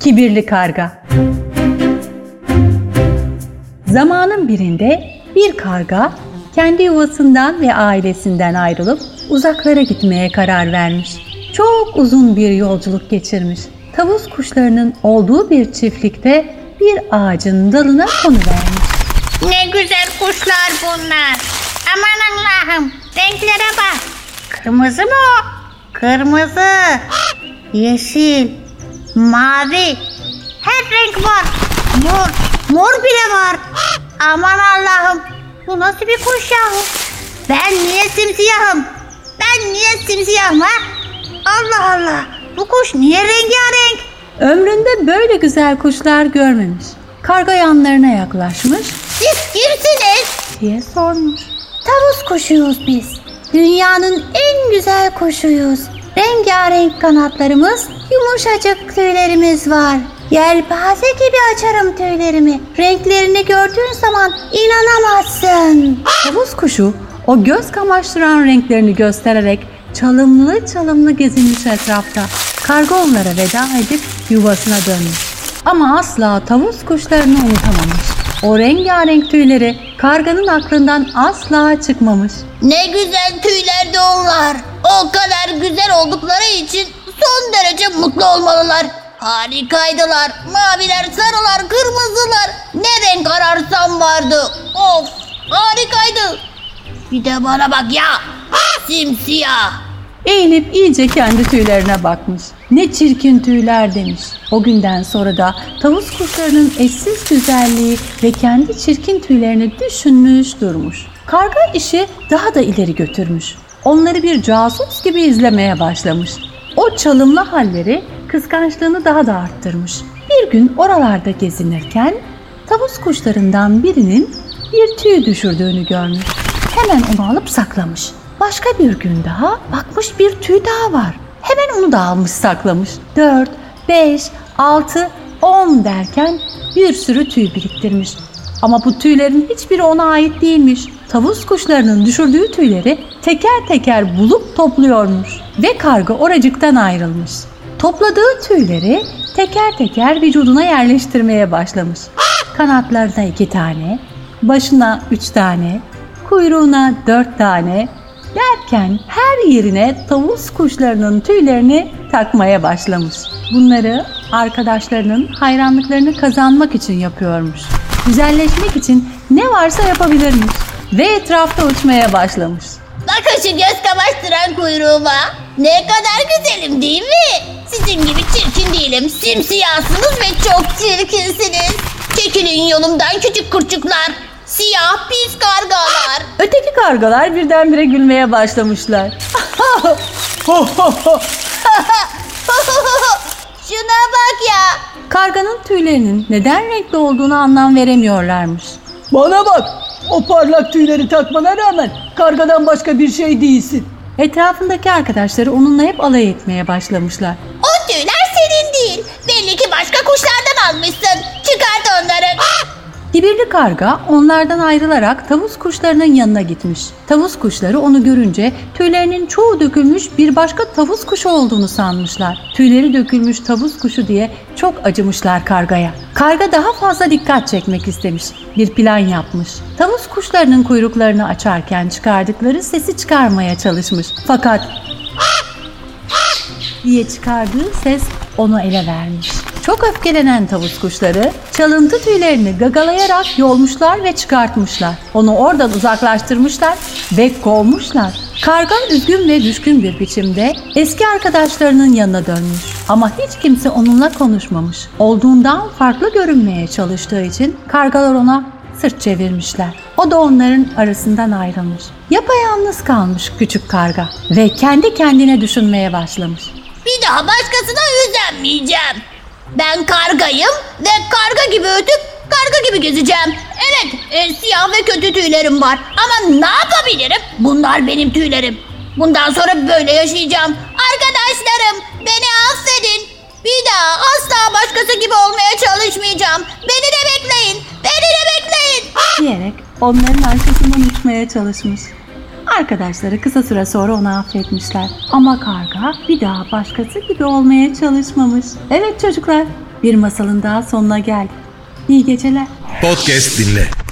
Kibirli Karga. Zamanın birinde bir karga kendi yuvasından ve ailesinden ayrılıp uzaklara gitmeye karar vermiş. Çok uzun bir yolculuk geçirmiş. Tavus kuşlarının olduğu bir çiftlikte bir ağacın dalına konuvermiş. Ne güzel kuşlar bunlar. Aman Allah'ım, renklere bak. Kırmızı mı o? Kırmızı, yeşil, mavi. Her renk var. Mor bile var. Aman Allah'ım, bu nasıl bir kuş yahu? Ben niye simsiyahım ha? Allah Allah, bu kuş niye rengarenk? Ömründe böyle güzel kuşlar görmemiş. Karga yanlarına yaklaşmış. Siz kimsiniz? Diye sormuş. Tavus kuşuyuz biz. Dünyanın en güzel kuşuyuz. Rengarenk kanatlarımız, yumuşacık tüylerimiz var. Yelpaze gibi açarım tüylerimi. Renklerini gördüğün zaman inanamazsın. Tavus kuşu o göz kamaştıran renklerini göstererek çalımlı gezinmiş etrafta. Karga onlara veda edip yuvasına dönmüş. Ama asla tavus kuşlarını unutamamış. O rengarenk tüyleri karganın aklından asla çıkmamış. Ne güzel tüylerdi onlar. O kadar güzel oldukları için son derece mutlu olmalılar. Harikaydılar. Maviler, sarılar, kırmızılar. Ne renk ararsam vardı. Of, harikaydı. Bir de bana bak ya. Simsiyah. Eğilip iyice kendi tüylerine bakmış. Ne çirkin tüyler demiş. O günden sonra da tavus kuşlarının eşsiz güzelliği ve kendi çirkin tüylerini düşünmüş durmuş. Karga işi daha da ileri götürmüş. Onları bir casus gibi izlemeye başlamış. O çalımlı halleri kıskançlığını daha da arttırmış. Bir gün oralarda gezinirken tavus kuşlarından birinin bir tüy düşürdüğünü görmüş. Hemen onu alıp saklamış. Başka bir gün daha bakmış bir tüy daha var. Hemen onu da almış saklamış. 4, 5, 6, 10 derken bir sürü tüy biriktirmiş. Ama bu tüylerin hiçbiri ona ait değilmiş. Tavus kuşlarının düşürdüğü tüyleri teker teker bulup topluyormuş. Ve karga oracıktan ayrılmış. Topladığı tüyleri teker teker vücuduna yerleştirmeye başlamış. Kanatlarına 2 tane, başına 3 tane, kuyruğuna 4 tane derken her yerine tavus kuşlarının tüylerini takmaya başlamış. Bunları arkadaşlarının hayranlıklarını kazanmak için yapıyormuş. Güzelleşmek için ne varsa yapabilirmiş ve etrafta uçmaya başlamış. Bakın şu göz kamaştıran kuyruğuma. Ne kadar güzelim değil mi? Sizin gibi çirkin değilim. Simsiyahsınız ve çok çirkinsiniz. Çekilin yolumdan küçük kurçuklar. Siyah pis kargalar. Öteki kargalar birdenbire gülmeye başlamışlar. Şuna bak ya. Karganın tüylerinin neden renkli olduğunu anlam veremiyorlarmış. Bana bak, o parlak tüyleri takmana rağmen kargadan başka bir şey değilsin. Etrafındaki arkadaşları onunla hep alay etmeye başlamışlar. O tüyler senin değil. Belli ki başka kuşlardan almışsın. Çıkart onları. Kibirli karga onlardan ayrılarak tavus kuşlarının yanına gitmiş. Tavus kuşları onu görünce tüylerinin çoğu dökülmüş bir başka tavus kuşu olduğunu sanmışlar. Tüyleri dökülmüş tavus kuşu diye çok acımışlar kargaya. Karga daha fazla dikkat çekmek istemiş. Bir plan yapmış. Tavus kuşlarının kuyruklarını açarken çıkardıkları sesi çıkarmaya çalışmış. Fakat diye çıkardığı ses onu ele vermiş. Çok öfkelenen tavus kuşları çalıntı tüylerini gagalayarak yolmuşlar ve çıkartmışlar. Onu oradan uzaklaştırmışlar ve kovmuşlar. Karga üzgün ve düşkün bir biçimde eski arkadaşlarının yanına dönmüş. Ama hiç kimse onunla konuşmamış. Olduğundan farklı görünmeye çalıştığı için kargalar ona sırt çevirmişler. O da onların arasından ayrılmış. Yapayalnız kalmış küçük karga ve kendi kendine düşünmeye başlamış. Bir daha başkasına özenmeyeceğim. Ben kargayım ve karga gibi ötüp karga gibi gezeceğim. Evet, siyah ve kötü tüylerim var. Ama ne yapabilirim? Bunlar benim tüylerim. Bundan sonra böyle yaşayacağım. Arkadaşlarım, beni affedin. Bir daha asla başkası gibi olmaya çalışmayacağım. Beni de bekleyin. Beni de bekleyin. Diyerek onların arkasından uçmaya çalışmış. Arkadaşları kısa süre sonra onu affetmişler. Ama karga bir daha başkası gibi olmaya çalışmamış. Evet çocuklar, bir masalın daha sonuna geldik. İyi geceler. Podcast dinle.